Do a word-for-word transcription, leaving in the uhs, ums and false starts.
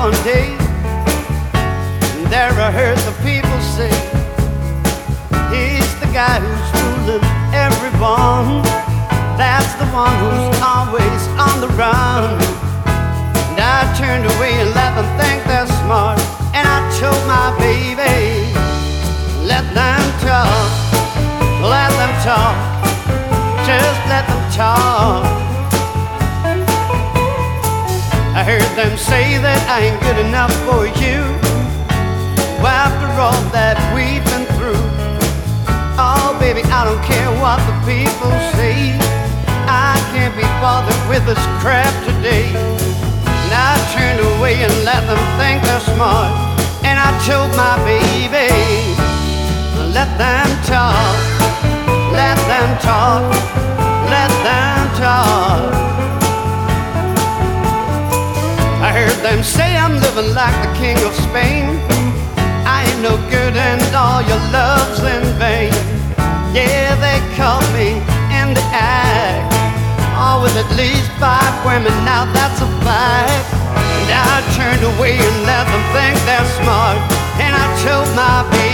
one day, and there I heard the people say, he's the guy who's fooling everyone. That's the one who's always on the run. And I turned away and let them think they're smart. And I told my baby, let them talk, let them talk, just let them talk. I heard them say that I ain't good enough for you. After all that we've been through, oh baby, I don't care what the people say. I can't be bothered with this crap today. And I turned away and let them think they're smart. And I told my baby, let them talk, let them talk, let them talk. I heard them say I'm living like the king of Spain. I ain't no good and all your love's in vain. Yeah, they caught me in the act, all with at least five women, now that's a fact. And I turned away and let them think they're smart. And I told my baby,